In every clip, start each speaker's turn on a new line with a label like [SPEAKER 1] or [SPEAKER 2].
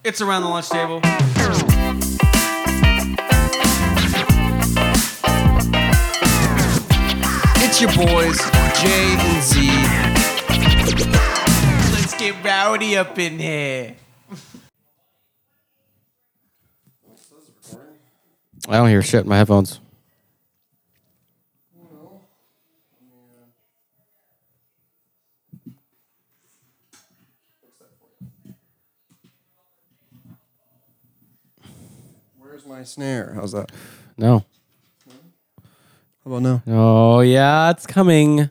[SPEAKER 1] It's Around the Lunch Table. It's your boys, J and Z. Let's get rowdy up in here.
[SPEAKER 2] I don't hear shit in my headphones.
[SPEAKER 3] Where's my snare? How's that?
[SPEAKER 2] No.
[SPEAKER 3] How about now?
[SPEAKER 2] Oh, yeah, it's coming.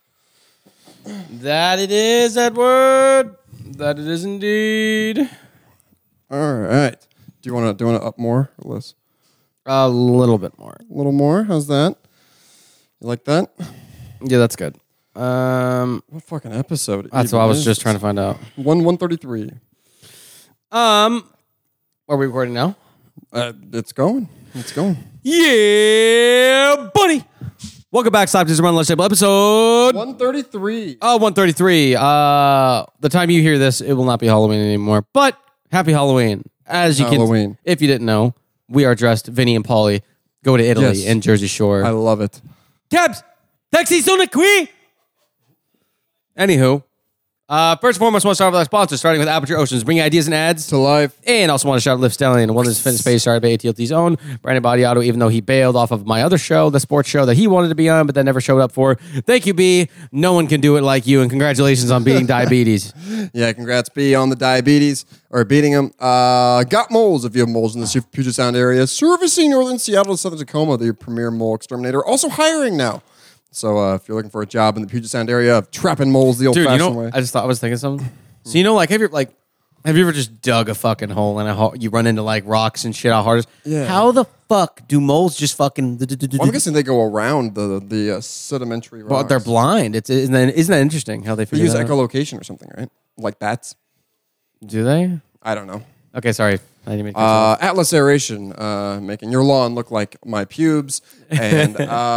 [SPEAKER 2] That it is, Edward. That it is indeed.
[SPEAKER 3] All right. Do you want to up more or less?
[SPEAKER 2] A little bit more.
[SPEAKER 3] A little more? How's that? You like that?
[SPEAKER 2] Yeah, that's good.
[SPEAKER 3] What fucking episode?
[SPEAKER 2] That's what I was just trying to find out.
[SPEAKER 3] 133.
[SPEAKER 2] Are we recording now?
[SPEAKER 3] It's going. It's going.
[SPEAKER 2] Yeah, buddy. Welcome back, Slap Around the Lunch Table, episode
[SPEAKER 3] 133.
[SPEAKER 2] 133. The time you hear this, it will not be Halloween anymore. But happy Halloween. As you
[SPEAKER 3] Halloween.
[SPEAKER 2] can, if you didn't know, we are dressed. Vinny and Paulie go to Italy and Jersey Shore.
[SPEAKER 3] I love it.
[SPEAKER 2] Cabs, taxi sono qui. Anywho, first and foremost, I want to start with our sponsors, starting with Aperture Oceans, bringing ideas and ads
[SPEAKER 3] To life.
[SPEAKER 2] And also want to shout out Lift Stallion, a wellness fitness space started by AT&T's own Brandon Badiato, even though he bailed off of my other show, the sports show that he wanted to be on, but then never showed up for. Thank you, B. No one can do it like you, and congratulations on beating diabetes.
[SPEAKER 3] Yeah, congrats, B, on the diabetes, or beating them. Got moles if you have moles in the Puget Sound area. Servicing northern Seattle to southern Tacoma, the premier mole exterminator. Also hiring now. So if you're looking for a job in the Puget Sound area of trapping moles the old-fashioned way.
[SPEAKER 2] I was thinking something. So have you ever just dug a fucking hole in a hole? You run into like rocks and shit. How hard?
[SPEAKER 3] Yeah.
[SPEAKER 2] How the fuck do moles just fucking?
[SPEAKER 3] Well, I'm guessing they go around the sedimentary rocks.
[SPEAKER 2] Well, they're blind. Isn't that interesting how they
[SPEAKER 3] They
[SPEAKER 2] figure
[SPEAKER 3] use
[SPEAKER 2] that out?
[SPEAKER 3] echolocation or something, right? Like bats.
[SPEAKER 2] Do they?
[SPEAKER 3] I don't know.
[SPEAKER 2] Okay, sorry. I didn't mean to cut you off.
[SPEAKER 3] Atlas Aeration, making your lawn look like my pubes. And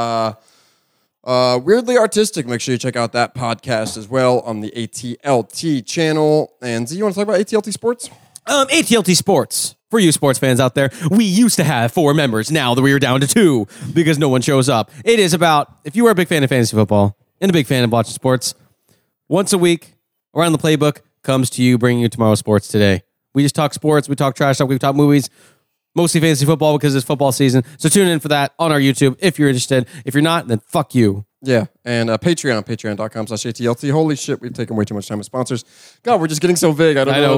[SPEAKER 3] Weirdly Artistic, make sure you check out that podcast as well on the ATLT channel. And Z, you want to talk about ATLT Sports?
[SPEAKER 2] ATLT Sports. For you sports fans out there, we used to have 4 members. Now that we are down to 2 because no one shows up. It is about, if you are a big fan of fantasy football and a big fan of watching sports, once a week, Around the Playbook comes to you, bringing you tomorrow's sports today. We just talk sports, we talk trash talk, we talk movies, mostly fantasy football because it's football season. So tune in for that on our YouTube if you're interested. If you're not, then fuck you.
[SPEAKER 3] Yeah, and patreon.com/ATLT. Holy shit, we've taken way too much time with sponsors. God, we're just getting so big. I know.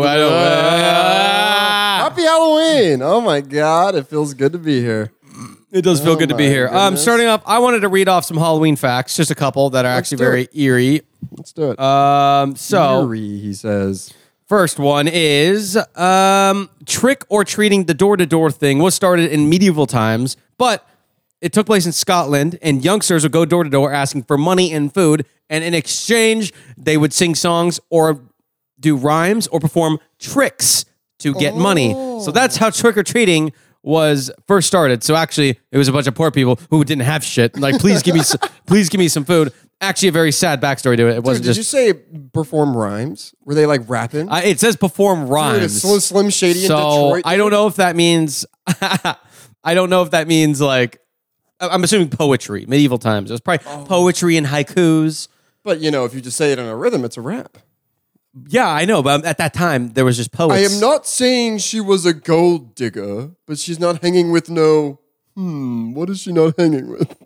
[SPEAKER 3] Happy Halloween. Oh my God, it feels good to be here.
[SPEAKER 2] It does feel good to be here.
[SPEAKER 3] goodness.
[SPEAKER 2] Starting off, I wanted to read off some Halloween facts, just a couple that are actually very eerie.
[SPEAKER 3] Let's do it.
[SPEAKER 2] Eerie,
[SPEAKER 3] he says.
[SPEAKER 2] First one is trick or treating. The door-to-door thing was started in medieval times, but it took place in Scotland, and youngsters would go door-to-door asking for money and food, and in exchange, they would sing songs or do rhymes or perform tricks to get money. So that's how trick-or-treating was first started. So actually, it was a bunch of poor people who didn't have shit. Like, please give me some food. Actually, a very sad backstory to it. It wasn't
[SPEAKER 3] Did you say perform rhymes? Were they like rapping?
[SPEAKER 2] It says perform rhymes.
[SPEAKER 3] Dude, Slim Shady in Detroit.
[SPEAKER 2] I don't know if that means. I don't know if that means like. I'm assuming poetry. Medieval times. It was probably poetry and haikus.
[SPEAKER 3] But if you just say it in a rhythm, it's a rap.
[SPEAKER 2] Yeah, I know. But at that time, there was just poets.
[SPEAKER 3] I am not saying she was a gold digger, but she's not hanging with no. What is she not hanging with?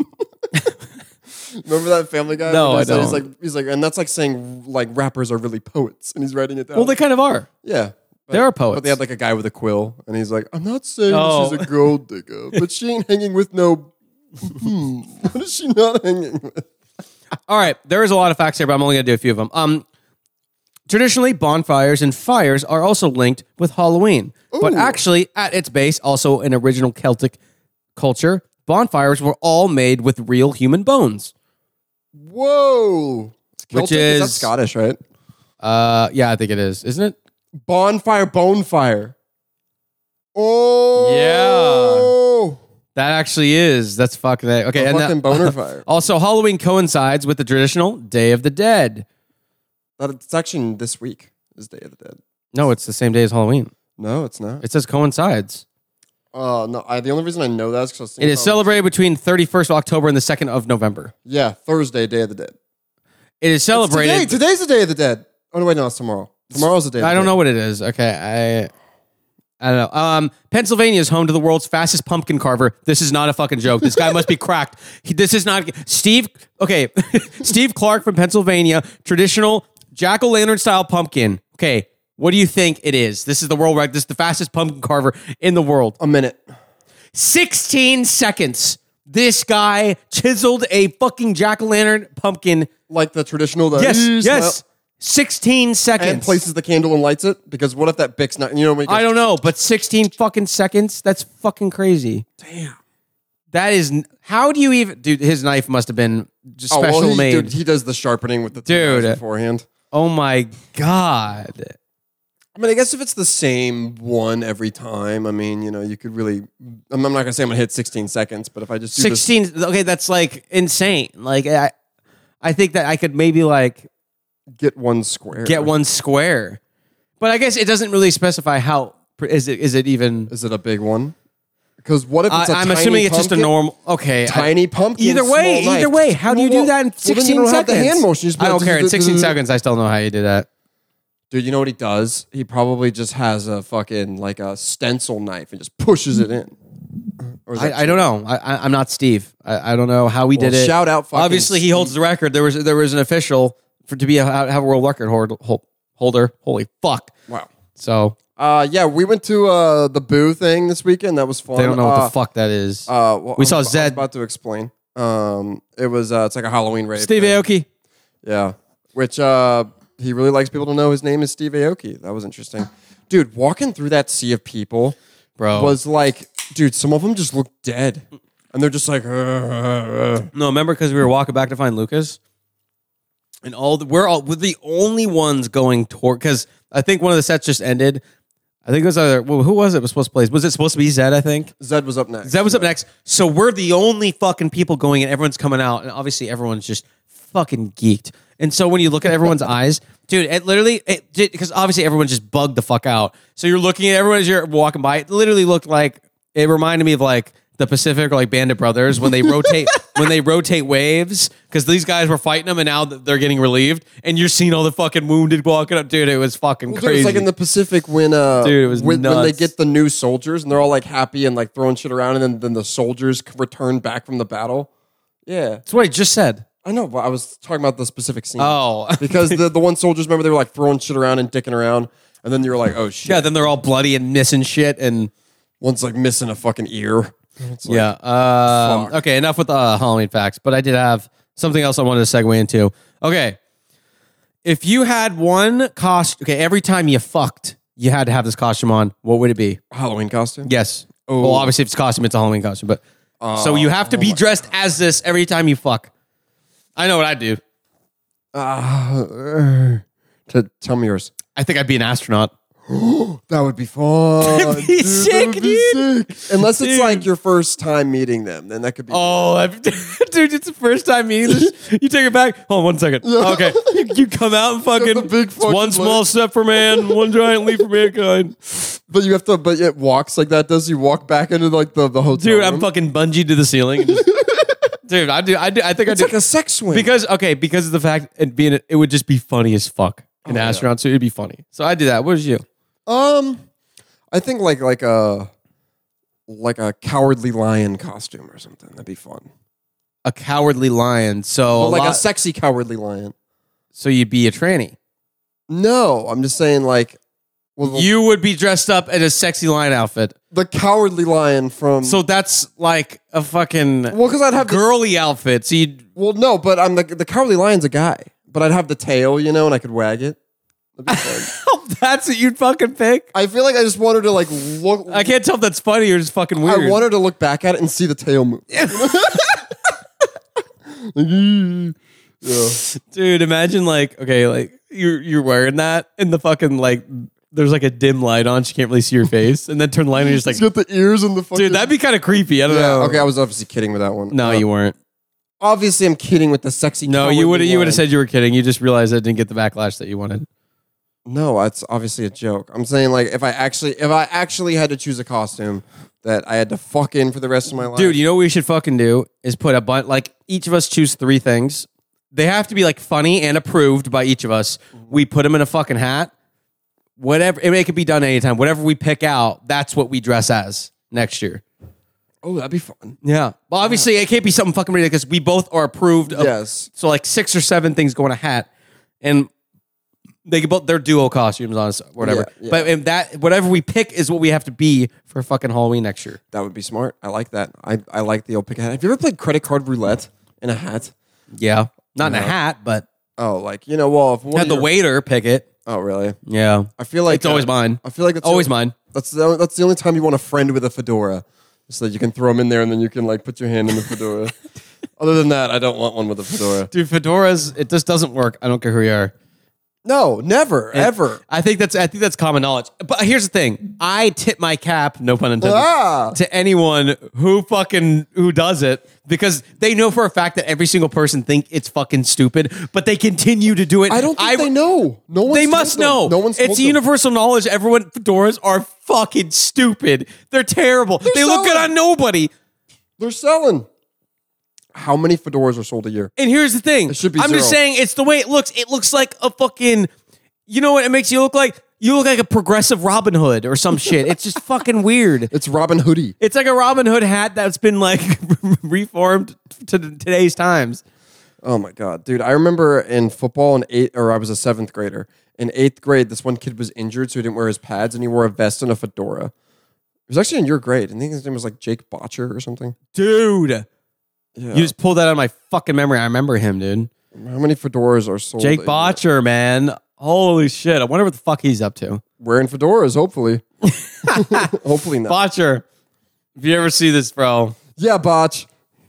[SPEAKER 3] Remember that Family Guy?
[SPEAKER 2] No, I don't.
[SPEAKER 3] He's like, and that's like saying like rappers are really poets, and he's writing it down.
[SPEAKER 2] Well, they kind of are.
[SPEAKER 3] Yeah.
[SPEAKER 2] There are poets.
[SPEAKER 3] But they had like a guy with a quill, and he's like, I'm not saying that she's a gold digger, but she ain't hanging with no. What is she not hanging with?
[SPEAKER 2] All right, there is a lot of facts here, but I'm only going to do a few of them. Traditionally, bonfires and fires are also linked with Halloween.
[SPEAKER 3] Ooh.
[SPEAKER 2] But actually, at its base, also an original Celtic culture, bonfires were all made with real human bones.
[SPEAKER 3] Whoa. It's Celtic?
[SPEAKER 2] is
[SPEAKER 3] That's Scottish, right?
[SPEAKER 2] Yeah, I think it is. Isn't it?
[SPEAKER 3] Bonfire. Oh.
[SPEAKER 2] Yeah. That actually is. That's fucking okay.
[SPEAKER 3] A
[SPEAKER 2] And
[SPEAKER 3] fucking boner fire.
[SPEAKER 2] Also, Halloween coincides with the traditional Day of the Dead.
[SPEAKER 3] It's actually this week is Day of the Dead.
[SPEAKER 2] No, it's the same day as Halloween.
[SPEAKER 3] No, it's not.
[SPEAKER 2] It says coincides.
[SPEAKER 3] No, the only reason I know that is because
[SPEAKER 2] It is celebrated between 31st of October and the 2nd of November.
[SPEAKER 3] Yeah, Thursday, Day of the Dead.
[SPEAKER 2] It is celebrated.
[SPEAKER 3] Today's the Day of the Dead. Oh no, wait, no, it's tomorrow. Tomorrow's the day.
[SPEAKER 2] I don't know what it is. Okay, I don't know. Pennsylvania is home to the world's fastest pumpkin carver. This is not a fucking joke. This guy must be cracked. This is not Steve. Okay, Steve Clark from Pennsylvania, traditional jack-o'-lantern style pumpkin. Okay, what do you think it is? This is the world record. This is the fastest pumpkin carver in the world.
[SPEAKER 3] A minute.
[SPEAKER 2] 16 seconds. This guy chiseled a fucking jack-o'-lantern pumpkin.
[SPEAKER 3] Like the traditional.
[SPEAKER 2] Yes. 16 seconds.
[SPEAKER 3] And places the candle and lights it, because what if that Bic's not? You know what I mean?
[SPEAKER 2] I don't know, but 16 fucking seconds? That's fucking crazy.
[SPEAKER 3] Damn.
[SPEAKER 2] That is, how do you even, dude, his knife must have been just special made.
[SPEAKER 3] Dude, he does the sharpening with the
[SPEAKER 2] Dude.
[SPEAKER 3] beforehand.
[SPEAKER 2] Oh my God.
[SPEAKER 3] I mean, I guess if it's the same one every time, I mean, you know, you could really, I'm not going to say I'm going to hit 16 seconds, but if I just do
[SPEAKER 2] 16, okay, that's like insane. Like, I think that I could maybe like,
[SPEAKER 3] get one square.
[SPEAKER 2] But I guess it doesn't really specify how, is it even?
[SPEAKER 3] Is it a big one? Because what if it's a
[SPEAKER 2] I'm
[SPEAKER 3] tiny
[SPEAKER 2] assuming it's just a
[SPEAKER 3] pumpkin?
[SPEAKER 2] normal, okay.
[SPEAKER 3] Tiny pumpkin.
[SPEAKER 2] Either way, how do you do that in 16
[SPEAKER 3] then you don't have
[SPEAKER 2] seconds?
[SPEAKER 3] the hand motion. You just
[SPEAKER 2] I don't
[SPEAKER 3] put-
[SPEAKER 2] care. In 16 seconds, I still know how you do that.
[SPEAKER 3] Dude, you know what he does? He probably just has a fucking, like a stencil knife and just pushes it in. Or is that
[SPEAKER 2] I don't know. I'm not Steve. I don't know how he did it.
[SPEAKER 3] shout out fucking
[SPEAKER 2] Obviously, he holds the record. There was an official to be have a world record holder. Holy fuck!
[SPEAKER 3] Wow.
[SPEAKER 2] So
[SPEAKER 3] Yeah, we went to the Boo thing this weekend. That was fun.
[SPEAKER 2] they don't know what the fuck that is.
[SPEAKER 3] Well,
[SPEAKER 2] We saw
[SPEAKER 3] I was
[SPEAKER 2] Zed.
[SPEAKER 3] about to explain. It was it's like a Halloween rave.
[SPEAKER 2] Steve
[SPEAKER 3] thing.
[SPEAKER 2] Aoki.
[SPEAKER 3] Yeah, which he really likes people to know his name is Steve Aoki. That was interesting, dude. Walking through that sea of people,
[SPEAKER 2] Bro.
[SPEAKER 3] was like, dude. Some of them just looked dead, and they're just like,
[SPEAKER 2] No, remember because we were walking back to find Lucas, and we're the only ones going toward, because I think one of the sets just ended. I think it was either, who was it was supposed to play? Was it supposed to be Zed? I think
[SPEAKER 3] Zed was up next.
[SPEAKER 2] Zed was up next. So we're the only fucking people going, and everyone's coming out, and obviously everyone's just fucking geeked. And so when you look at everyone's eyes, dude, it literally, because obviously everyone just bugged the fuck out. So you're looking at everyone as you're walking by. It literally looked like, it reminded me of like the Pacific or like Band of Brothers when they rotate waves, because these guys were fighting them and now they're getting relieved, and you're seeing all the fucking wounded walking up. Dude, it was fucking
[SPEAKER 3] Dude,
[SPEAKER 2] crazy.
[SPEAKER 3] it's like in the Pacific when
[SPEAKER 2] Dude, it was
[SPEAKER 3] when they
[SPEAKER 2] nuts.
[SPEAKER 3] get the new soldiers and they're all like happy and like throwing shit around, and then the soldiers return back from the battle. Yeah,
[SPEAKER 2] That's what I just said.
[SPEAKER 3] I know, but I was talking about the specific scene.
[SPEAKER 2] Oh.
[SPEAKER 3] because the one soldiers, remember, they were like throwing shit around and dicking around, and then you were like, oh shit.
[SPEAKER 2] Yeah, then they're all bloody and missing shit, and
[SPEAKER 3] One's like missing a fucking ear. It's like,
[SPEAKER 2] yeah.
[SPEAKER 3] fuck.
[SPEAKER 2] Okay, enough with Halloween facts, but I did have something else I wanted to segue into. Okay. If you had one costume, okay, every time you fucked, you had to have this costume on, what would it be?
[SPEAKER 3] Halloween costume.
[SPEAKER 2] Yes.
[SPEAKER 3] Oh.
[SPEAKER 2] Well, obviously, if it's a costume, it's a Halloween costume, but so you have to be dressed as this every time you fuck. I know what I'd do.
[SPEAKER 3] Tell me yours.
[SPEAKER 2] I think I'd be an astronaut.
[SPEAKER 3] That would be fun.
[SPEAKER 2] That'd be sick,
[SPEAKER 3] that would be sick. Unless it's like your first time meeting them, then that could be.
[SPEAKER 2] Oh, dude, it's the first time meeting this. You take it back. Hold on 1 second. Okay. You come out and fucking,
[SPEAKER 3] the big
[SPEAKER 2] it's
[SPEAKER 3] fucking
[SPEAKER 2] one small step for man, one giant leap for mankind.
[SPEAKER 3] But you have to. But it walks like that. Does you walk back into like the hotel?
[SPEAKER 2] Dude,
[SPEAKER 3] room?
[SPEAKER 2] I'm fucking bungee to the ceiling. And just, dude, I think
[SPEAKER 3] It's
[SPEAKER 2] I
[SPEAKER 3] like
[SPEAKER 2] do.
[SPEAKER 3] a sex swing.
[SPEAKER 2] Because of the fact it would just be funny as fuck. An
[SPEAKER 3] yeah.
[SPEAKER 2] astronaut suit, it'd be funny. So I do that. What is you?
[SPEAKER 3] I think like a cowardly lion costume or something. That'd be fun.
[SPEAKER 2] A cowardly lion. So
[SPEAKER 3] But like a sexy cowardly lion.
[SPEAKER 2] so you'd be a tranny.
[SPEAKER 3] No, I'm just saying like. Well,
[SPEAKER 2] You would be dressed up in a sexy lion outfit.
[SPEAKER 3] the cowardly lion from.
[SPEAKER 2] So that's like a fucking
[SPEAKER 3] well, because I'd have
[SPEAKER 2] girly outfit. So you'd
[SPEAKER 3] well, no, but I'm the cowardly lion's a guy, but I'd have the tail, you know, and I could wag it. That'd be fun.
[SPEAKER 2] that's what you'd fucking pick.
[SPEAKER 3] I feel like I just want her to like look.
[SPEAKER 2] I can't tell if that's funny or just fucking weird.
[SPEAKER 3] I want her to look back at it and see the tail move. Yeah.
[SPEAKER 2] Dude, imagine like, okay, like you're wearing that and the fucking like there's like a dim light on, she can't really see your face, and then turn the light on, you're just
[SPEAKER 3] He's
[SPEAKER 2] like,
[SPEAKER 3] got the ears and the fucking.
[SPEAKER 2] dude, that'd be kind of creepy. I don't
[SPEAKER 3] Yeah.
[SPEAKER 2] know.
[SPEAKER 3] Okay, I was obviously kidding with that one.
[SPEAKER 2] No, you weren't.
[SPEAKER 3] Obviously, I'm kidding with the sexy.
[SPEAKER 2] No,
[SPEAKER 3] cowardly
[SPEAKER 2] you would
[SPEAKER 3] lion.
[SPEAKER 2] have said you were kidding. You just realized I didn't get the backlash that you wanted.
[SPEAKER 3] No, it's obviously a joke. I'm saying like if I actually had to choose a costume that I had to fuck in for the rest of my life.
[SPEAKER 2] Dude, you know what we should fucking do is put a bunch, like each of us choose 3 things. They have to be like funny and approved by each of us. We put them in a fucking hat. Whatever, it could be done anytime. Whatever we pick out, that's what we dress as next year.
[SPEAKER 3] Oh, that'd be fun.
[SPEAKER 2] Yeah. Well, obviously, it can't be something fucking ridiculous. We both are approved of.
[SPEAKER 3] Yes.
[SPEAKER 2] So, like 6 or 7 things go in a hat. And they can both, they're duo costumes on us, or whatever.
[SPEAKER 3] Yeah.
[SPEAKER 2] But if that, whatever we pick is what we have to be for fucking Halloween next year.
[SPEAKER 3] That would be smart. I like that. I like the old pick a hat. Have you ever played credit card roulette in a hat?
[SPEAKER 2] Yeah. Not in a hat, but
[SPEAKER 3] Oh, like, you know, well, if one
[SPEAKER 2] had
[SPEAKER 3] of
[SPEAKER 2] the
[SPEAKER 3] your-
[SPEAKER 2] waiter pick it.
[SPEAKER 3] Oh, really?
[SPEAKER 2] Yeah.
[SPEAKER 3] I feel like
[SPEAKER 2] It's always mine.
[SPEAKER 3] I feel like it's
[SPEAKER 2] Always mine.
[SPEAKER 3] That's the only time you want a friend with a fedora, so that you can throw them in there and then you can like put your hand in the fedora. Other than that, I don't want one with a fedora.
[SPEAKER 2] Dude, fedoras, it just doesn't work. I don't care who you are.
[SPEAKER 3] No, never, ever.
[SPEAKER 2] I think that's common knowledge. But here's the thing: I tip my cap, no pun intended, to anyone who does it because they know for a fact that every single person think it's fucking stupid, but they continue to do it.
[SPEAKER 3] I don't think they know. No one.
[SPEAKER 2] They must know.
[SPEAKER 3] No one's.
[SPEAKER 2] It's
[SPEAKER 3] told them.
[SPEAKER 2] universal knowledge. Everyone fedoras are fucking stupid. They're terrible. They look good
[SPEAKER 3] selling.
[SPEAKER 2] on nobody.
[SPEAKER 3] They're selling. How many fedoras are sold a year?
[SPEAKER 2] And here's the thing.
[SPEAKER 3] It should be
[SPEAKER 2] I'm just
[SPEAKER 3] 0.
[SPEAKER 2] saying it's the way it looks. It looks like a fucking, you know what it makes you look like? You look like a progressive Robin Hood or some shit. It's just fucking weird.
[SPEAKER 3] It's Robin Hoodie.
[SPEAKER 2] It's like a Robin Hood hat that's been like reformed to today's times.
[SPEAKER 3] Oh my god, dude! I remember in football I was a 7th grader. In 8th grade, this one kid was injured, so he didn't wear his pads, and he wore a vest and a fedora. It was actually in your grade. I think his name was like Jake Botcher or something.
[SPEAKER 2] Dude.
[SPEAKER 3] Yeah.
[SPEAKER 2] You just pulled that out of my fucking memory. I remember him, dude.
[SPEAKER 3] How many fedoras are sold?
[SPEAKER 2] Jake
[SPEAKER 3] a year?
[SPEAKER 2] Botcher, man. Holy shit. I wonder what the fuck he's up to.
[SPEAKER 3] Wearing fedoras, hopefully. Hopefully not.
[SPEAKER 2] Botcher, if you ever see this, bro.
[SPEAKER 3] Yeah, Botch.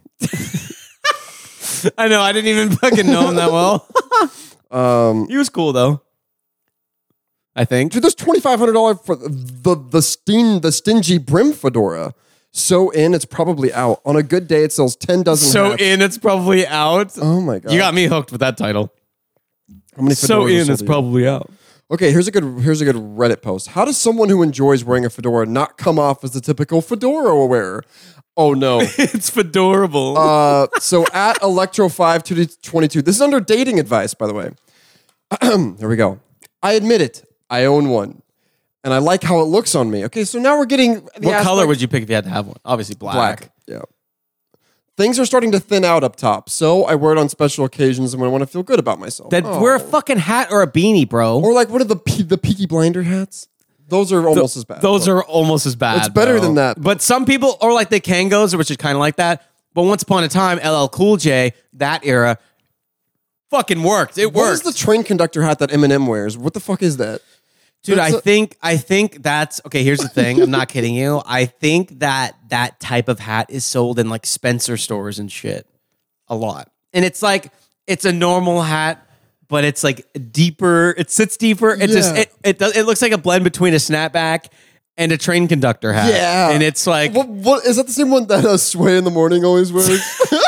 [SPEAKER 2] I know. I didn't even fucking know him that well. He was cool, though. I think.
[SPEAKER 3] Dude, there's $2,500 for the stingy brim fedora. So in, it's probably out. On a good day, it sells 10 dozen
[SPEAKER 2] So
[SPEAKER 3] hats.
[SPEAKER 2] in, it's probably out.
[SPEAKER 3] Oh my god!
[SPEAKER 2] You got me hooked with that title.
[SPEAKER 3] How many
[SPEAKER 2] So
[SPEAKER 3] fedoras are
[SPEAKER 2] in,
[SPEAKER 3] sold
[SPEAKER 2] it's
[SPEAKER 3] a year?
[SPEAKER 2] probably out.
[SPEAKER 3] Okay, here's a good Reddit post. How does someone who enjoys wearing a fedora not come off as the typical fedora wearer? Oh no.
[SPEAKER 2] It's fedorable.
[SPEAKER 3] So at Electro522, this is under dating advice, by the way. There we go. I admit it. I own one. And I like how it looks on me. Okay, so now we're getting
[SPEAKER 2] what color would you pick if you had to have one? Obviously black.
[SPEAKER 3] black? Yeah. Things are starting to thin out up top, so I wear it on special occasions and when I want to feel good about myself.
[SPEAKER 2] Then wear a fucking hat or a beanie, bro.
[SPEAKER 3] Or like what are the Peaky Blinder hats? Those are almost as bad.
[SPEAKER 2] Those are almost as bad.
[SPEAKER 3] It's better
[SPEAKER 2] bro.
[SPEAKER 3] than that.
[SPEAKER 2] But some people, or like the Kangos, which is kind of like that. But once upon a time, LL Cool J, that era, fucking worked. It
[SPEAKER 3] What
[SPEAKER 2] worked.
[SPEAKER 3] is the train conductor hat that Eminem wears? What the fuck is that?
[SPEAKER 2] Dude,
[SPEAKER 3] That's
[SPEAKER 2] I think that's okay. Here's the thing. I'm not kidding you. I think that type of hat is sold in like Spencer stores and shit a lot. And it's like it's a normal hat, but it's like deeper. It sits deeper. It just
[SPEAKER 3] Yeah.
[SPEAKER 2] it looks like a blend between a snapback and a train conductor hat.
[SPEAKER 3] Yeah.
[SPEAKER 2] And it's like
[SPEAKER 3] What is that the same one that Sway in the morning always wears?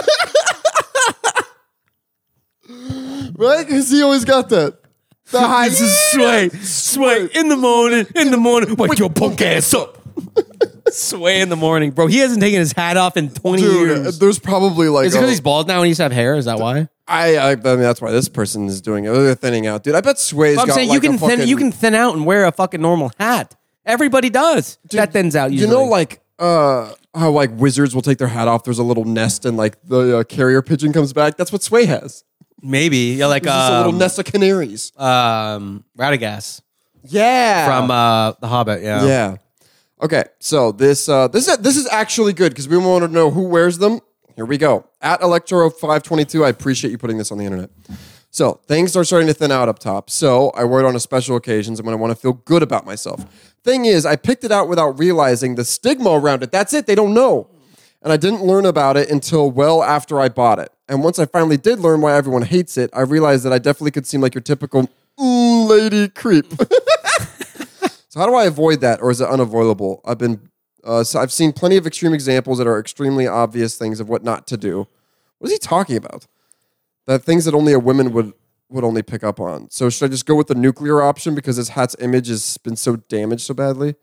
[SPEAKER 3] Right? Because he always got that. The high
[SPEAKER 2] this is sway in the morning. Wake your punk ass up. Sway in the morning, bro. He hasn't taken his hat off in 20
[SPEAKER 3] Dude,
[SPEAKER 2] years.
[SPEAKER 3] there's probably like
[SPEAKER 2] Is it because he's bald now and he used to have hair? Is that why?
[SPEAKER 3] I mean that's why this person is doing it. They're thinning out, dude. I bet Sway's
[SPEAKER 2] I'm
[SPEAKER 3] got
[SPEAKER 2] saying
[SPEAKER 3] like
[SPEAKER 2] you can thin out and wear a fucking normal hat. Everybody does. That thins out usually.
[SPEAKER 3] You know, like how like wizards will take their hat off. There's a little nest and like the carrier pigeon comes back. That's what Sway has.
[SPEAKER 2] maybe yeah, like
[SPEAKER 3] There's just a little nest of canaries.
[SPEAKER 2] Radagast
[SPEAKER 3] Yeah,
[SPEAKER 2] from The Hobbit. Yeah.
[SPEAKER 3] yeah. Okay, so this is actually good because we want to know who wears them. Here we go. At Electro522, I appreciate you putting this on the internet. So things are starting to thin out up top. So I wear it on special occasions and when I want to feel good about myself. Thing is, I picked it out without realizing the stigma around it. That's it. They don't know. And I didn't learn about it until well after I bought it. And once I finally did learn why everyone hates it, I realized that I definitely could seem like your typical lady creep. So how do I avoid that, or is it unavoidable? I've seen plenty of extreme examples that are extremely obvious things of what not to do. What is he talking about? That things that only a woman would only pick up on. So should I just go with the nuclear option because his hat's image has been so damaged so badly?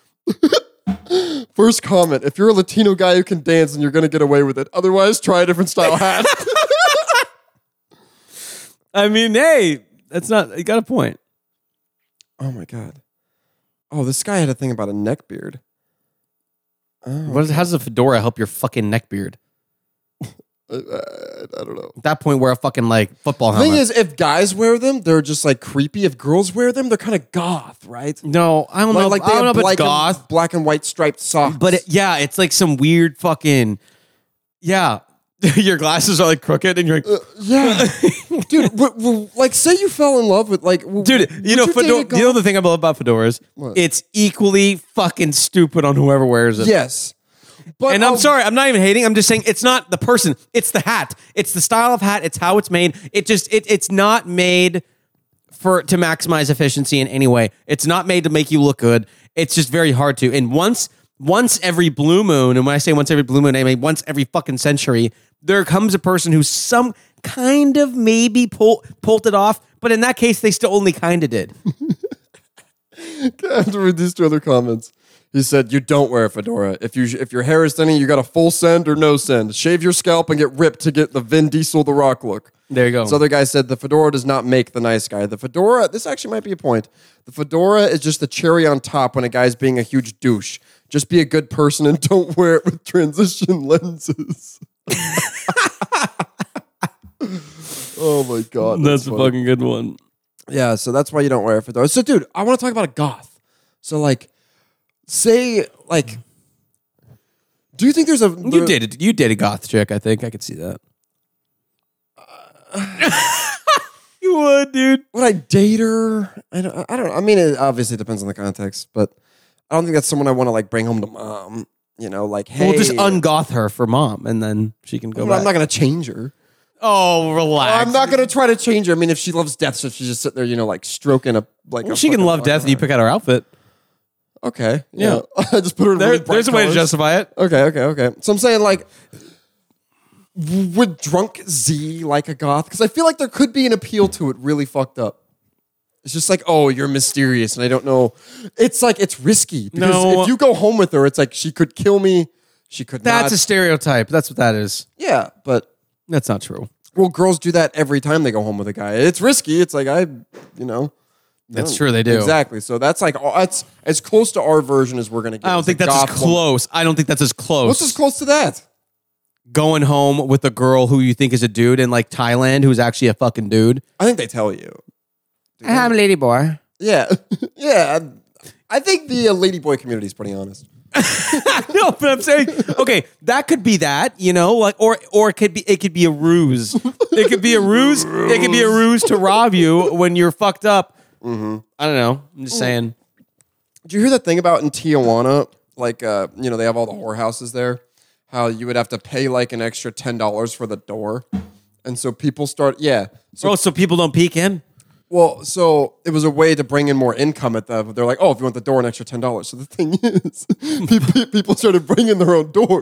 [SPEAKER 3] First comment, if you're a Latino guy who can dance, then you're going to get away with it. Otherwise, try a different style hat.
[SPEAKER 2] I mean, hey, that's not, you got a point.
[SPEAKER 3] Oh my God. Oh, this guy had a thing about a neck beard. Oh,
[SPEAKER 2] How does a fedora help your fucking neck beard?
[SPEAKER 3] I don't know.
[SPEAKER 2] At that point, wear a fucking like football
[SPEAKER 3] The thing
[SPEAKER 2] helmet.
[SPEAKER 3] is, if guys wear them, they're just like creepy. If girls wear them, they're kind of goth, right?
[SPEAKER 2] No, I don't know.
[SPEAKER 3] Like
[SPEAKER 2] I don't know if it's
[SPEAKER 3] black
[SPEAKER 2] goth,
[SPEAKER 3] black and white striped socks.
[SPEAKER 2] but yeah, it's like some weird fucking, yeah. Your glasses are like crooked, and you're like,
[SPEAKER 3] yeah, dude. Like, say you fell in love with like,
[SPEAKER 2] dude. You know, you know the thing I love about fedoras?
[SPEAKER 3] What?
[SPEAKER 2] It's equally fucking stupid on whoever wears it.
[SPEAKER 3] Yes, but
[SPEAKER 2] And I'm sorry, I'm not even hating. I'm just saying it's not the person. It's the hat. It's the style of hat. It's how it's made. It's not made to maximize efficiency in any way. It's not made to make you look good. It's just very hard to. And once every blue moon, and when I say once every blue moon, I mean once every fucking century, there comes a person who's some kind of maybe pulled it off. But in that case, they still only kind of did.
[SPEAKER 3] I have to read these two other comments. He said, "You don't wear a fedora. If your hair is thinning, you got a full send or no send. Shave your scalp and get ripped to get the Vin Diesel, The Rock look."
[SPEAKER 2] There you go.
[SPEAKER 3] This other guy said, "The fedora does not make the nice guy. The fedora, this actually might be a point. The fedora is just the cherry on top when a guy's being a huge douche. Just be a good person and don't wear it with transition lenses." Oh my God.
[SPEAKER 2] That's a
[SPEAKER 3] funny.
[SPEAKER 2] fucking good one.
[SPEAKER 3] Yeah, so that's why you don't wear a fedora. So, dude, I want to talk about a goth. So, like, say, like, do you think there's a...
[SPEAKER 2] You did a goth chick, I think. I could see that. You would, dude.
[SPEAKER 3] Would I date her? I don't know. I mean, it obviously depends on the context, but I don't think that's someone I want to, like, bring home to mom. You know, like, hey...
[SPEAKER 2] We'll just ungoth her for mom, and then she can go
[SPEAKER 3] I'm
[SPEAKER 2] back.
[SPEAKER 3] not going to change her.
[SPEAKER 2] Oh, relax.
[SPEAKER 3] I'm not going to try to change her. I mean, if she loves death, so she's just sitting there, you know, like, stroking a... like.
[SPEAKER 2] Well, she can love death and you pick out her outfit.
[SPEAKER 3] Okay.
[SPEAKER 2] Yeah.
[SPEAKER 3] I just put her in really bright
[SPEAKER 2] There's a way to
[SPEAKER 3] colors.
[SPEAKER 2] justify it.
[SPEAKER 3] Okay. So I'm saying, like, would drunk Z like a goth? Because I feel like there could be an appeal to it really fucked up. It's just like, oh, you're mysterious, and I don't know. It's like, it's risky. Because
[SPEAKER 2] No.
[SPEAKER 3] if you go home with her, it's like, she could kill me. She could
[SPEAKER 2] That's
[SPEAKER 3] not.
[SPEAKER 2] a stereotype. That's what that is.
[SPEAKER 3] Yeah, but,
[SPEAKER 2] That's not true.
[SPEAKER 3] well, girls do that every time they go home with a guy. It's risky. It's like,
[SPEAKER 2] That's true, they do.
[SPEAKER 3] Exactly. So that's like, that's as close to our version as we're going to get.
[SPEAKER 2] I don't think that's as close. I don't think that's as close.
[SPEAKER 3] What's as close to that?
[SPEAKER 2] Going home with a girl who you think is a dude in like Thailand who's actually a fucking dude.
[SPEAKER 3] I think they tell you.
[SPEAKER 2] I'm a lady boy.
[SPEAKER 3] Yeah. Yeah. I think the ladyboy community is pretty honest.
[SPEAKER 2] No, but I'm saying, okay, that could be that, you know, like, or it could be a ruse. It could be a ruse. It could be a ruse to rob you when you're fucked up. Mm-hmm. I don't know. I'm just saying.
[SPEAKER 3] Did you hear that thing about in Tijuana? Like, you know, they have all the whorehouses there. How you would have to pay like an extra $10 for the door, and so people start. Yeah.
[SPEAKER 2] So people don't peek in.
[SPEAKER 3] Well, so it was a way to bring in more income at the. They're like, oh, if you want the door, an extra $10. So the thing is, people started bringing their own door.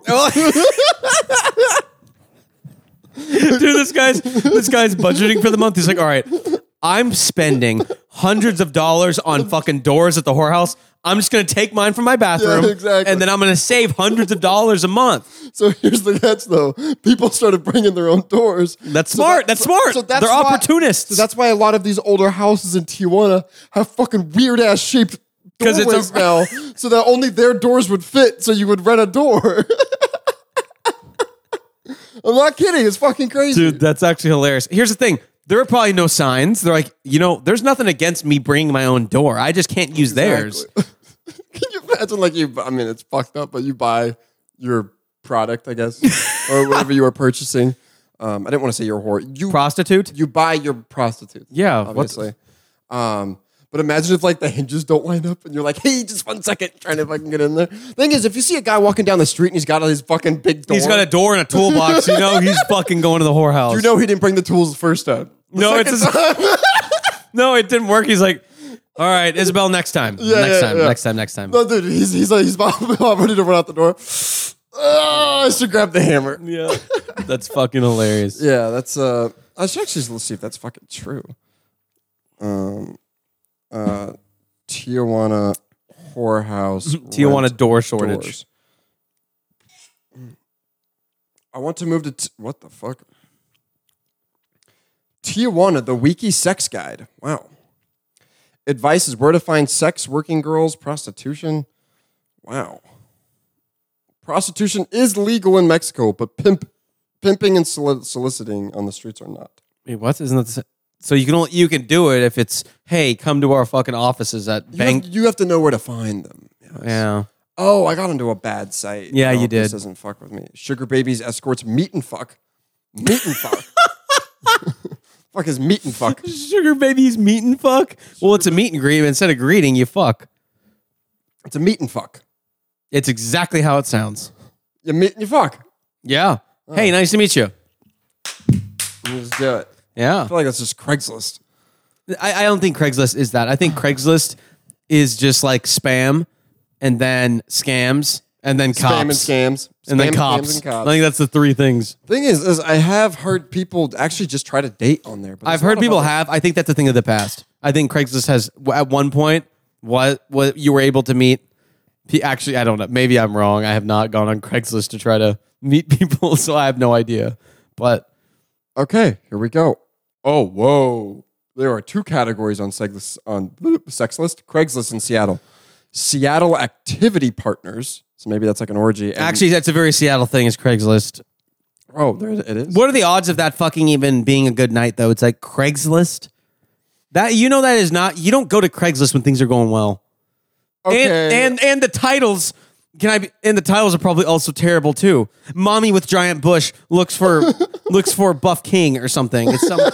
[SPEAKER 2] Dude, this guy's budgeting for the month. He's like, all right, I'm spending hundreds of dollars on fucking doors at the whorehouse. I'm just going to take mine from my bathroom.
[SPEAKER 3] Yeah, exactly.
[SPEAKER 2] And then I'm going to save hundreds of dollars a month.
[SPEAKER 3] So here's the catch, though. People started bringing their own doors.
[SPEAKER 2] That's smart. That's smart. They're opportunists.
[SPEAKER 3] So that's why a lot of these older houses in Tijuana have fucking weird ass shaped
[SPEAKER 2] 'Cause it's
[SPEAKER 3] doorways now, so that only their doors would fit. So you would rent a door. I'm not kidding. It's fucking crazy.
[SPEAKER 2] Dude, that's actually hilarious. Here's the thing. There are probably no signs. They're like, you know, there's nothing against me bringing my own door. I just can't use theirs.
[SPEAKER 3] Can you imagine, like, I mean, it's fucked up, but you buy your product, I guess, or whatever you are purchasing. I didn't want to say you're a whore.
[SPEAKER 2] Prostitute?
[SPEAKER 3] You buy your prostitute.
[SPEAKER 2] Yeah.
[SPEAKER 3] Obviously. But imagine if, like, the hinges don't line up and you're like, hey, just 1 second, trying to fucking get in there. Thing is, if you see a guy walking down the street and he's got his fucking big door.
[SPEAKER 2] He's got a door and a toolbox. You know, he's fucking going to the whorehouse.
[SPEAKER 3] You know he didn't bring the tools the first time.
[SPEAKER 2] No, no, it didn't work. He's like, all right, Isabel, next time. Next time.
[SPEAKER 3] No, dude, he's about ready to run out the door. Oh, I should grab the hammer.
[SPEAKER 2] Yeah. That's fucking hilarious.
[SPEAKER 3] Yeah, that's I should actually let's see if that's fucking true. Tijuana whorehouse.
[SPEAKER 2] Tijuana
[SPEAKER 3] rent
[SPEAKER 2] door shortage.
[SPEAKER 3] doors. I want to move to what the fuck? Tijuana, the Wiki Sex Guide. Wow. Advice is where to find sex, working girls, prostitution. Wow. Prostitution is legal in Mexico, but pimping and soliciting on the streets are not.
[SPEAKER 2] Wait, what? Isn't that so? You can do it if it's hey, come to our fucking offices at Bang.
[SPEAKER 3] You have to know where to find them. Yes.
[SPEAKER 2] Yeah.
[SPEAKER 3] Oh, I got into a bad site.
[SPEAKER 2] Yeah, you
[SPEAKER 3] This
[SPEAKER 2] did.
[SPEAKER 3] doesn't fuck with me. Sugar babies, escorts, meet and fuck. Meet and fuck. Fuck is meet and fuck.
[SPEAKER 2] Sugar babies meet and fuck. Well, it's a meet and greet. But instead of greeting, you fuck.
[SPEAKER 3] It's a meet and fuck.
[SPEAKER 2] It's exactly how it sounds.
[SPEAKER 3] You meet and you fuck.
[SPEAKER 2] Yeah. Hey, nice to meet you.
[SPEAKER 3] Just do it.
[SPEAKER 2] Yeah.
[SPEAKER 3] I feel like that's just Craigslist.
[SPEAKER 2] I don't think Craigslist is that. I think Craigslist is just like spam and then scams and then cops.
[SPEAKER 3] Spam and scams.
[SPEAKER 2] And then
[SPEAKER 3] Spam,
[SPEAKER 2] cops.
[SPEAKER 3] scams, and cops.
[SPEAKER 2] I think that's the three things.
[SPEAKER 3] Thing is I have heard people actually just try to date on there. But
[SPEAKER 2] I've heard people have. I think that's a thing of the past. I think Craigslist has, at one point, what you were able to meet. Actually, I don't know. Maybe I'm wrong. I have not gone on Craigslist to try to meet people, so I have no idea. But
[SPEAKER 3] okay, here we go. Oh, whoa. There are two categories on Sexlist, Craigslist in Seattle. Seattle activity partners. So maybe that's like an orgy. And,
[SPEAKER 2] actually, that's a very Seattle thing is Craigslist.
[SPEAKER 3] oh, there it is.
[SPEAKER 2] What are the odds of that fucking even being a good night, though? It's like Craigslist. That is not. You don't go to Craigslist when things are going well.
[SPEAKER 3] Okay.
[SPEAKER 2] And the titles and the titles are probably also terrible too. Mommy with giant bush looks for buff king or something. It's some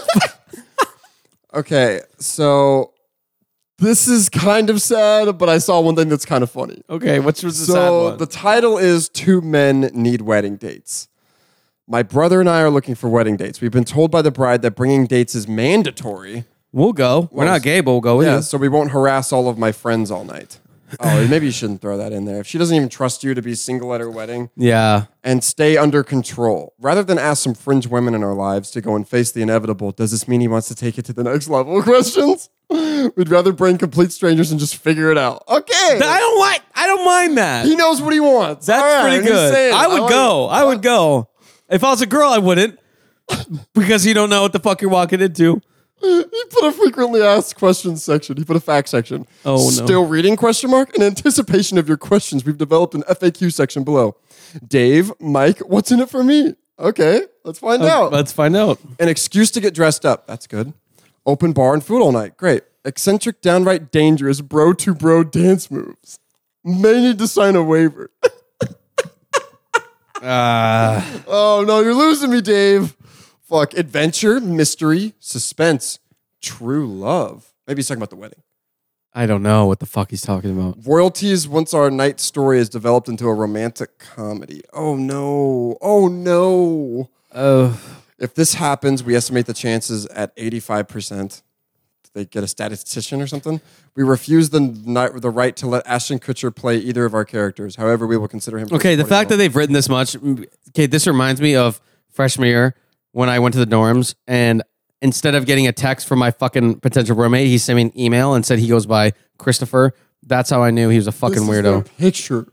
[SPEAKER 3] Okay, so this is kind of sad, but I saw one thing that's kind of funny.
[SPEAKER 2] Okay, what's the sad
[SPEAKER 3] So
[SPEAKER 2] one?
[SPEAKER 3] the title is Two Men Need Wedding Dates. My brother and I are looking for wedding dates. We've been told by the bride that bringing dates is mandatory.
[SPEAKER 2] We'll go. We're not gay, but we'll go with
[SPEAKER 3] Yeah,
[SPEAKER 2] you.
[SPEAKER 3] so we won't harass all of my friends all night. Oh, maybe you shouldn't throw that in there. If she doesn't even trust you to be single at her wedding,
[SPEAKER 2] Yeah.
[SPEAKER 3] and stay under control. Rather than ask some fringe women in our lives to go and face the inevitable, does this mean he wants to take it to the next level questions? We'd rather bring complete strangers and just figure it out. Okay.
[SPEAKER 2] I don't mind that.
[SPEAKER 3] He knows what he wants.
[SPEAKER 2] That's
[SPEAKER 3] All right,
[SPEAKER 2] pretty
[SPEAKER 3] I'm just
[SPEAKER 2] good.
[SPEAKER 3] saying.
[SPEAKER 2] I would
[SPEAKER 3] like
[SPEAKER 2] go.
[SPEAKER 3] it.
[SPEAKER 2] I would go. If I was a girl, I wouldn't. Because you don't know what the fuck you're walking into.
[SPEAKER 3] He put a frequently asked questions section. He put a fact section.
[SPEAKER 2] Oh, no.
[SPEAKER 3] Still reading, question mark? In anticipation of your questions, we've developed an FAQ section below. Dave, Mike, what's in it for me? Okay, let's find out.
[SPEAKER 2] Let's find out.
[SPEAKER 3] An excuse to get dressed up. That's good. Open bar and food all night. Great. Eccentric, downright dangerous bro-to-bro dance moves. May need to sign a waiver. Oh, no, you're losing me, Dave. Fuck. Adventure, mystery, suspense, true love. Maybe he's talking about the wedding.
[SPEAKER 2] I don't know what the fuck he's talking about.
[SPEAKER 3] Royalties once our night story is developed into a romantic comedy. Oh, no. Oh, no. If this happens, we estimate the chances at 85%. They get a statistician or something. We refuse the right to let Ashton Kutcher play either of our characters. However, we will consider him.
[SPEAKER 2] Okay, the fact that they've written this much. Okay, this reminds me of freshman year when I went to the dorms and instead of getting a text from my fucking potential roommate, he sent me an email and said he goes by Christopher. That's how I knew he was a fucking weirdo.
[SPEAKER 3] Picture.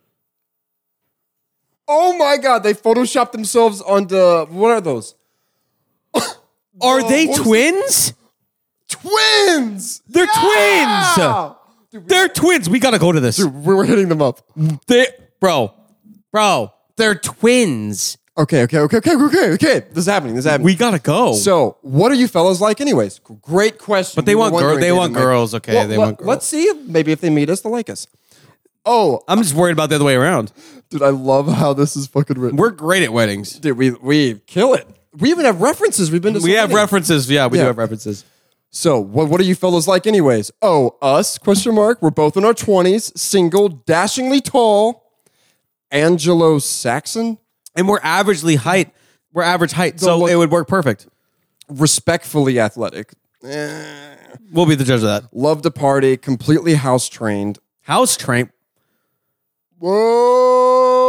[SPEAKER 3] Oh my God, they photoshopped themselves onto, what are those?
[SPEAKER 2] Are they
[SPEAKER 3] what was
[SPEAKER 2] twins?
[SPEAKER 3] Twins!
[SPEAKER 2] They're
[SPEAKER 3] Yeah!
[SPEAKER 2] twins. They're twins. We gotta go to this.
[SPEAKER 3] Dude, we were hitting them up.
[SPEAKER 2] Bro, they're twins.
[SPEAKER 3] Okay. This is happening.
[SPEAKER 2] We gotta go.
[SPEAKER 3] So, what are you fellas like, anyways? Great question.
[SPEAKER 2] But they
[SPEAKER 3] We were
[SPEAKER 2] want
[SPEAKER 3] wondering,
[SPEAKER 2] they
[SPEAKER 3] David
[SPEAKER 2] want
[SPEAKER 3] and Mike.
[SPEAKER 2] girls. Okay,
[SPEAKER 3] Well,
[SPEAKER 2] they want girls.
[SPEAKER 3] Let's see. Maybe if they meet us, they'll like us. Oh,
[SPEAKER 2] I'm just worried about the other way around.
[SPEAKER 3] dude, I love how this is fucking written.
[SPEAKER 2] We're great at weddings.
[SPEAKER 3] Dude, we kill it. We even have references. We've been to.
[SPEAKER 2] We have
[SPEAKER 3] references.
[SPEAKER 2] references. Yeah, we
[SPEAKER 3] Yeah.
[SPEAKER 2] do have references.
[SPEAKER 3] So, what are you fellas like, anyways? Oh, us? Question mark. We're both in our 20s, single, dashingly tall. Angelo Saxon,
[SPEAKER 2] And we're averagely height. We're average height, so
[SPEAKER 3] look-
[SPEAKER 2] it would work perfect.
[SPEAKER 3] respectfully athletic.
[SPEAKER 2] We'll be the judge of that.
[SPEAKER 3] Love to party, completely house trained.
[SPEAKER 2] House train.
[SPEAKER 3] Whoa,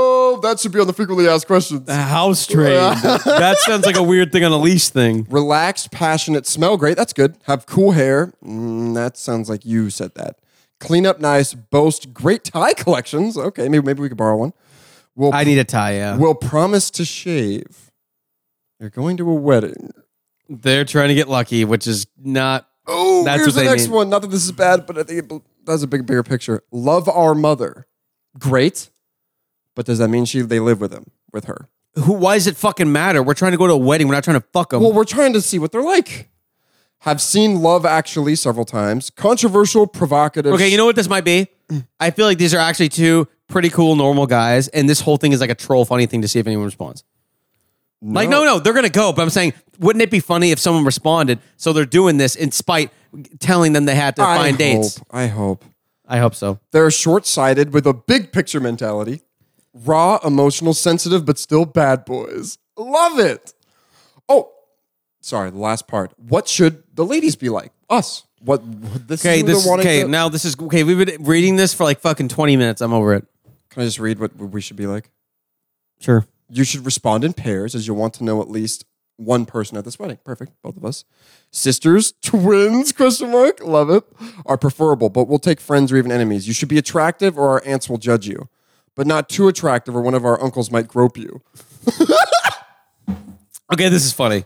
[SPEAKER 3] that should be on the frequently asked questions.
[SPEAKER 2] House trained. That sounds like a weird thing on a leash thing.
[SPEAKER 3] Relaxed, passionate, smell great. That's good. Have cool hair. That sounds like you said that. Clean up nice. Boast great tie collections. Okay, maybe we could borrow one.
[SPEAKER 2] I need a tie, yeah.
[SPEAKER 3] Will promise to shave. You're going to a wedding.
[SPEAKER 2] They're trying to get lucky, which is not...
[SPEAKER 3] Oh,
[SPEAKER 2] That's
[SPEAKER 3] here's
[SPEAKER 2] what
[SPEAKER 3] the
[SPEAKER 2] they
[SPEAKER 3] next
[SPEAKER 2] mean.
[SPEAKER 3] one. Not that this is bad, but I think it does a bigger picture. Love our mother. Great. But does that mean they live with her?
[SPEAKER 2] Why does it fucking matter? We're trying to go to a wedding. We're not trying to fuck them.
[SPEAKER 3] Well, we're trying to see what they're like. Have seen Love Actually several times. Controversial, provocative.
[SPEAKER 2] Okay, you know what this might be? I feel like these are actually two pretty cool, normal guys, and this whole thing is like a troll funny thing to see if anyone responds. Like, no, they're going to go, but I'm saying, wouldn't it be funny if someone responded? So they're doing this in spite telling them they had to find dates.
[SPEAKER 3] I hope.
[SPEAKER 2] I hope so.
[SPEAKER 3] They're short-sighted with a big picture mentality. Raw, emotional, sensitive, but still bad boys. Love it. Oh, sorry, the last part. What should the ladies be like? Us. What this
[SPEAKER 2] Okay,
[SPEAKER 3] is who they're wanting to-
[SPEAKER 2] now this is, okay, we've been reading this for like fucking 20 minutes. I'm over it.
[SPEAKER 3] Can I just read what we should be like?
[SPEAKER 2] Sure.
[SPEAKER 3] You should respond in pairs as you'll want to know at least one person at this wedding. Perfect. Both of us. Sisters, twins, ? Love it. Are preferable, but we'll take friends or even enemies. You should be attractive or our aunts will judge you. But not too attractive or one of our uncles might grope you.
[SPEAKER 2] Okay, this is funny.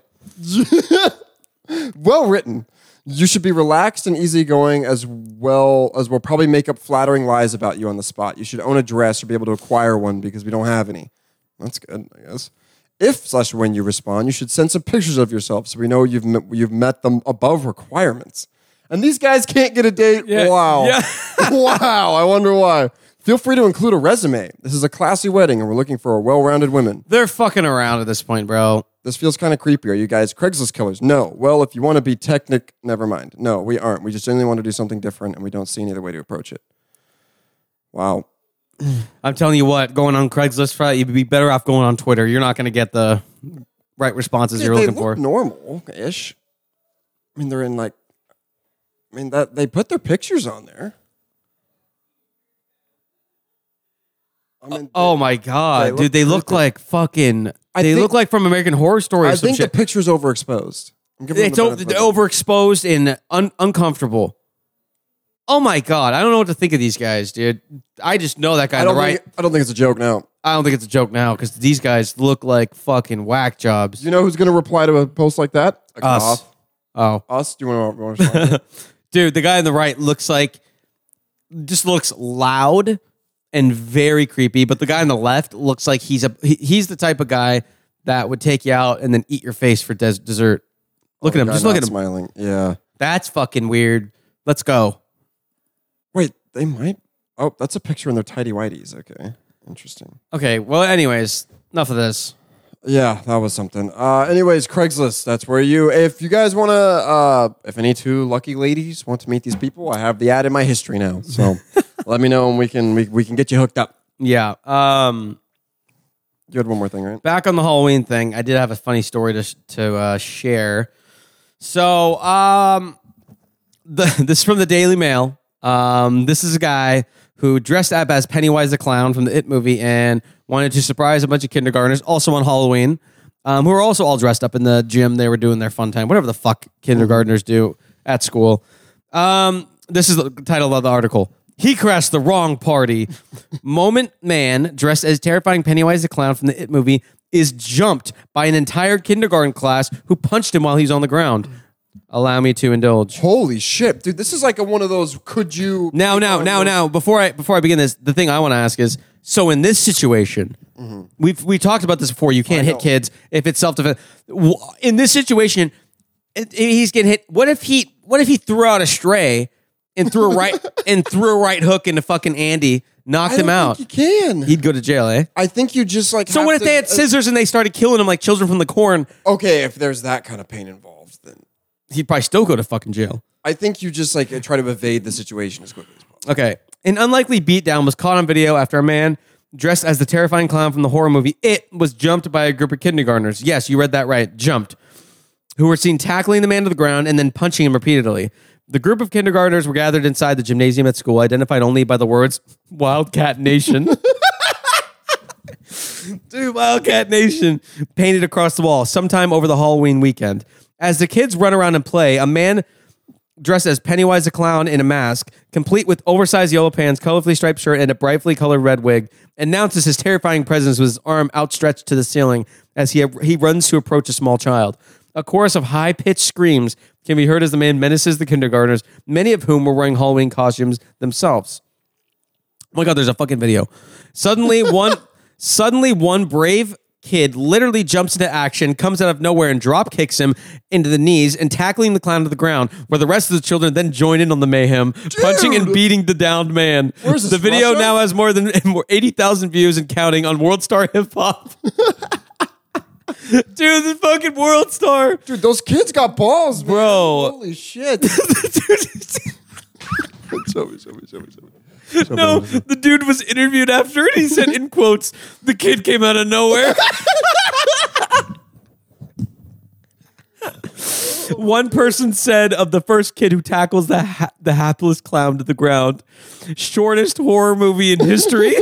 [SPEAKER 3] Well written. You should be relaxed and easygoing as well as we'll probably make up flattering lies about you on the spot. You should own a dress or be able to acquire one because we don't have any. That's good, I guess. If/when you respond, you should send some pictures of yourself so we know you've met them above requirements. And these guys can't get a date?
[SPEAKER 2] Yeah.
[SPEAKER 3] Wow.
[SPEAKER 2] Yeah.
[SPEAKER 3] Wow, I wonder why. Feel free to include a resume. This is a classy wedding and we're looking for a well-rounded women.
[SPEAKER 2] They're fucking around at this point, bro.
[SPEAKER 3] This feels kind of creepy. Are you guys Craigslist killers? No. Well, if you want to be never mind. No, we aren't. We just genuinely want to do something different and we don't see any other way to approach it. Wow.
[SPEAKER 2] I'm telling you what, going on Craigslist, you'd be better off going on Twitter. You're not going to get the right responses you're looking for.
[SPEAKER 3] Normal-ish. I mean, they're in that they put their pictures on there. I mean,
[SPEAKER 2] Oh my god, dude! They look
[SPEAKER 3] creepy.
[SPEAKER 2] like fucking. They
[SPEAKER 3] think-
[SPEAKER 2] look like from American Horror Story.
[SPEAKER 3] I
[SPEAKER 2] or some
[SPEAKER 3] think the
[SPEAKER 2] shit.
[SPEAKER 3] picture's overexposed. I'm giving them
[SPEAKER 2] It's
[SPEAKER 3] the benefit of the-
[SPEAKER 2] overexposed and uncomfortable. Oh my god, I don't know what to think of these guys, dude. I just know that guy on the right.
[SPEAKER 3] I don't think it's a joke now.
[SPEAKER 2] I don't think it's a joke now because these guys look like fucking whack jobs.
[SPEAKER 3] You know who's going to reply to a post like that? A
[SPEAKER 2] Us.
[SPEAKER 3] goth.
[SPEAKER 2] Oh,
[SPEAKER 3] Us? Do you want to respond?
[SPEAKER 2] dude, the guy on the right looks loud and very creepy, but the guy on the left looks like he's the type of guy that would take you out and then eat your face for dessert. Look at him.
[SPEAKER 3] The
[SPEAKER 2] Just
[SPEAKER 3] guy
[SPEAKER 2] look
[SPEAKER 3] not
[SPEAKER 2] at him.
[SPEAKER 3] smiling. Yeah.
[SPEAKER 2] That's fucking weird. Let's go.
[SPEAKER 3] Wait, they might. Oh, that's a picture in their tidy whities. Okay. Interesting.
[SPEAKER 2] Okay, well, anyways, enough of this.
[SPEAKER 3] Yeah, that was something. Anyways, Craigslist. That's where if you guys want to, if any two lucky ladies want to meet these people, I have the ad in my history now. So let me know and we can get you hooked up.
[SPEAKER 2] Yeah.
[SPEAKER 3] You had one more thing, right?
[SPEAKER 2] Back on the Halloween thing, I did have a funny story to share. So, this is from the Daily Mail. This is a guy who dressed up as Pennywise the Clown from the It movie and wanted to surprise a bunch of kindergartners, also on Halloween, who were also all dressed up in the gym. They were doing their fun time, whatever the fuck kindergartners do at school. This is the title of the article. He crashed the wrong party. Moment man dressed as terrifying Pennywise the Clown from the It movie is jumped by an entire kindergarten class who punched him while he's on the ground. Allow me to indulge.
[SPEAKER 3] Holy shit, dude! This is like one of those. Could you
[SPEAKER 2] Now? Before I begin this, the thing I want to ask is: so in this situation, we talked about this before. You can't hit kids if it's self-defense. In this situation, he's getting hit. What if he threw out a stray and threw a right hook into fucking Andy, knocked him out?
[SPEAKER 3] You can.
[SPEAKER 2] He'd go to jail, eh?
[SPEAKER 3] I think you just like.
[SPEAKER 2] So
[SPEAKER 3] have
[SPEAKER 2] what if
[SPEAKER 3] to-
[SPEAKER 2] they had scissors and they started killing him like children from the corn?
[SPEAKER 3] Okay, if there's that kind of pain involved, then
[SPEAKER 2] He'd probably still go to fucking jail.
[SPEAKER 3] I think you just like try to evade the situation as quickly as possible.
[SPEAKER 2] Okay. An unlikely beatdown was caught on video after a man dressed as the terrifying clown from the horror movie It was jumped by a group of kindergartners. Yes, you read that right. Jumped. Who were seen tackling the man to the ground and then punching him repeatedly. The group of kindergartners were gathered inside the gymnasium at school, identified only by the words Wildcat Nation. Wildcat Nation painted across the wall sometime over the Halloween weekend. As the kids run around and play, a man dressed as Pennywise the Clown in a mask, complete with oversized yellow pants, colorfully striped shirt, and a brightly colored red wig, announces his terrifying presence with his arm outstretched to the ceiling as he runs to approach a small child. A chorus of high-pitched screams can be heard as the man menaces the kindergartners, many of whom were wearing Halloween costumes themselves. Oh my God, there's a fucking video. Suddenly one brave kid literally jumps into action, comes out of nowhere and drop kicks him into the knees and tackling the clown to the ground, where the rest of the children then join in on the mayhem, punching and beating the downed man.
[SPEAKER 3] Where's this,
[SPEAKER 2] the video
[SPEAKER 3] Russia?
[SPEAKER 2] now has more than 80,000 views and counting on World Star Hip Hop. Dude, the fucking World Star.
[SPEAKER 3] Dude, those kids got balls, man.
[SPEAKER 2] Bro.
[SPEAKER 3] Holy shit. Show me.
[SPEAKER 2] No, the dude was interviewed after and he said, in quotes, the kid came out of nowhere. One person said of the first kid who tackles the hapless clown to the ground, shortest horror movie in history.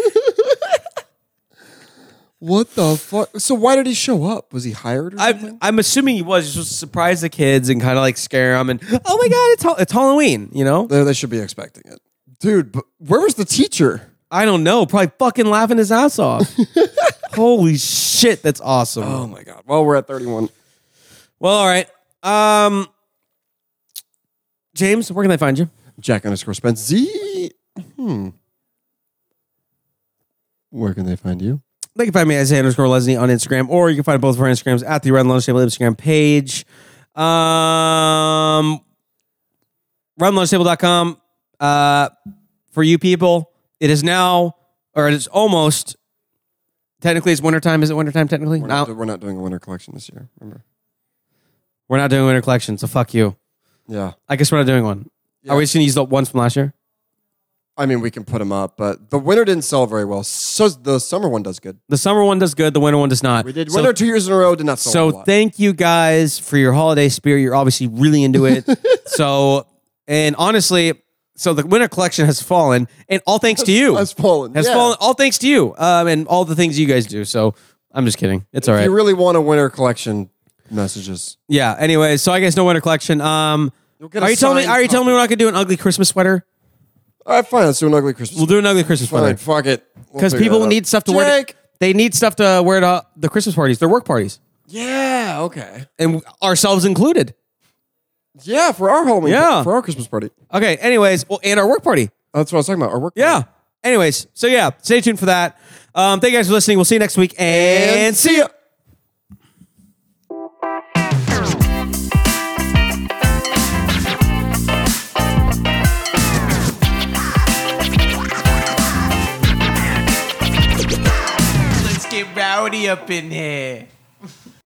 [SPEAKER 3] What the fuck? So why did he show up? Was he hired or something?
[SPEAKER 2] I'm assuming he was just to surprise the kids and kind of like scare them and, oh my God, it's Halloween, you know?
[SPEAKER 3] They should be expecting it. Dude, but where was the teacher?
[SPEAKER 2] I don't know. Probably fucking laughing his ass off. Holy shit, that's awesome.
[SPEAKER 3] Oh my God. Well, we're at 31.
[SPEAKER 2] Well, all right. James, where can they find you?
[SPEAKER 3] Jack_Spence Z. Where can they find you?
[SPEAKER 2] They can find me at Isaiah_Lesney on Instagram, or you can find both of our Instagrams at the Red Lunch Table Instagram page. RunLunchTable.com. For you people, it is now, or it is almost, technically it's wintertime. Is it wintertime technically?
[SPEAKER 3] We're not doing a winter collection this year, remember?
[SPEAKER 2] We're not doing a winter collection, so fuck you.
[SPEAKER 3] Yeah.
[SPEAKER 2] I guess we're not doing one.
[SPEAKER 3] Yeah.
[SPEAKER 2] Are we just going to use the ones from last year?
[SPEAKER 3] I mean, we can put them up, but the winter didn't sell very well. So the summer one does good.
[SPEAKER 2] The summer one does good. The winter one does not.
[SPEAKER 3] We did winter 2 years in a row, did not sell a
[SPEAKER 2] So
[SPEAKER 3] lot.
[SPEAKER 2] thank you guys for your holiday spirit. You're obviously really into it. And honestly, so the winter collection has fallen, and all thanks to you.
[SPEAKER 3] Has fallen.
[SPEAKER 2] Has
[SPEAKER 3] Yeah.
[SPEAKER 2] fallen. All thanks to you, and all the things you guys do. So I'm just kidding. It's all
[SPEAKER 3] If
[SPEAKER 2] right.
[SPEAKER 3] you really want a winter collection, messages.
[SPEAKER 2] Yeah. Anyway, so I guess no winter collection.
[SPEAKER 3] You'll get a
[SPEAKER 2] Are you telling me?
[SPEAKER 3] signed
[SPEAKER 2] Are you telling me
[SPEAKER 3] copy.
[SPEAKER 2] we're not gonna do an ugly Christmas sweater?
[SPEAKER 3] All right, fine. Let's do an ugly Christmas.
[SPEAKER 2] We'll do an ugly Christmas
[SPEAKER 3] Fine,
[SPEAKER 2] sweater
[SPEAKER 3] fuck it. We'll
[SPEAKER 2] because
[SPEAKER 3] figure
[SPEAKER 2] people
[SPEAKER 3] that out.
[SPEAKER 2] need stuff to wear.
[SPEAKER 3] Jake!
[SPEAKER 2] They need stuff to wear to the Christmas parties, their work parties,
[SPEAKER 3] Yeah, okay.
[SPEAKER 2] and ourselves included.
[SPEAKER 3] Yeah, for our Halloween.
[SPEAKER 2] Yeah.
[SPEAKER 3] For our Christmas party.
[SPEAKER 2] Okay. Anyways, well, and our work party.
[SPEAKER 3] That's what I was talking about. Our work
[SPEAKER 2] Yeah. Anyways, so yeah, stay tuned for that. Thank you guys for listening. We'll see you next week, and see ya.
[SPEAKER 1] Let's get rowdy up in here.